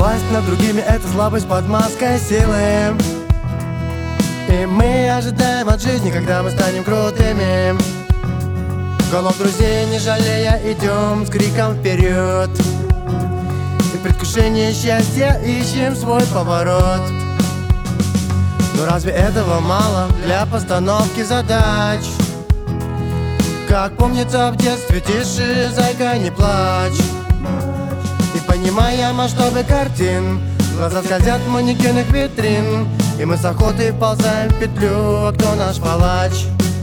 Власть над другими — это слабость под маской силы. И мы ожидаем от жизни, когда мы станем крутыми. Голов друзей не жалея, идем с криком вперед. И в предвкушении счастья ищем свой поворот. Но разве этого мало для постановки задач? Как помнится в детстве: тише, зайка, не плачь. И понимая масштабы картин, глаза скользят в манекенах витрин, и мы с охотой ползаем в петлю. А кто наш палач?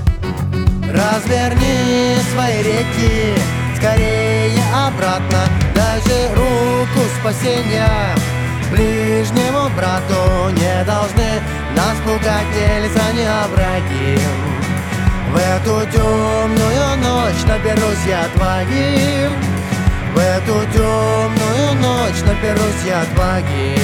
Разверни свои реки скорее обратно. Дай же руку спасения ближнему брату. Не должны нас пугать ни леса, ни овраги. В эту темную ночь наберусь я отваги. В эту темную ночь наберусь я отваги.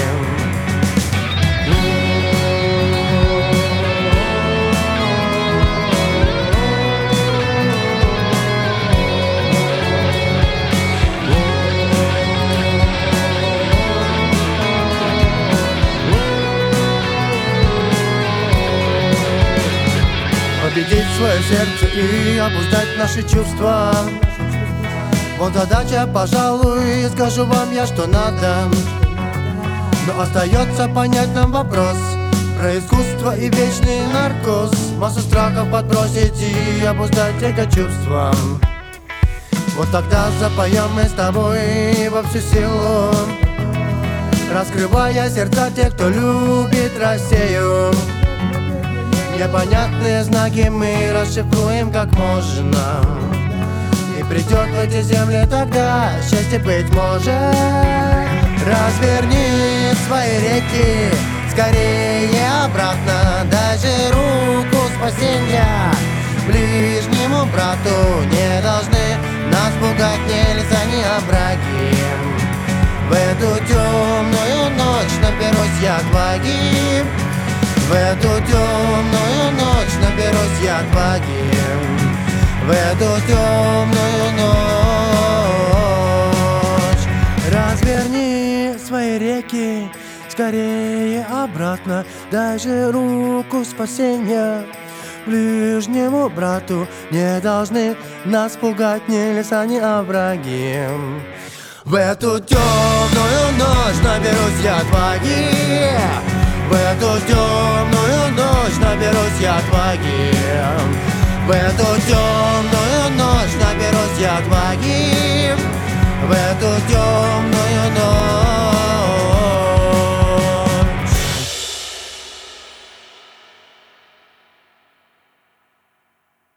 Победить свое сердце и обуздать наши чувства. Вот задача, пожалуй, скажу вам я, что надо. Но остается понять нам вопрос про искусство и вечный наркоз. Массу страхов подбросить и обуздать эго чувства. Вот тогда запоем мы с тобой во всю силу, раскрывая сердца тех, кто любит Россию. Непонятные знаки мы расшифруем как можно, и придет в эти земли тогда счастье, быть может. Разверни свои реки скорее обратно. Дай же руку спасения ближнему брату. Не должны нас пугать ни леса, ни овраги. В эту темную ночь наберусь я отваги. В эту темную ночь наберусь я отваги. В эту темную ночь. Разверни свои реки скорее обратно. Дай же руку спасения ближнему брату. Не должны нас пугать ни леса, ни овраги. В эту темную ночь наберусь я отваги. В эту темную ночь наберусь я отваги. В эту темную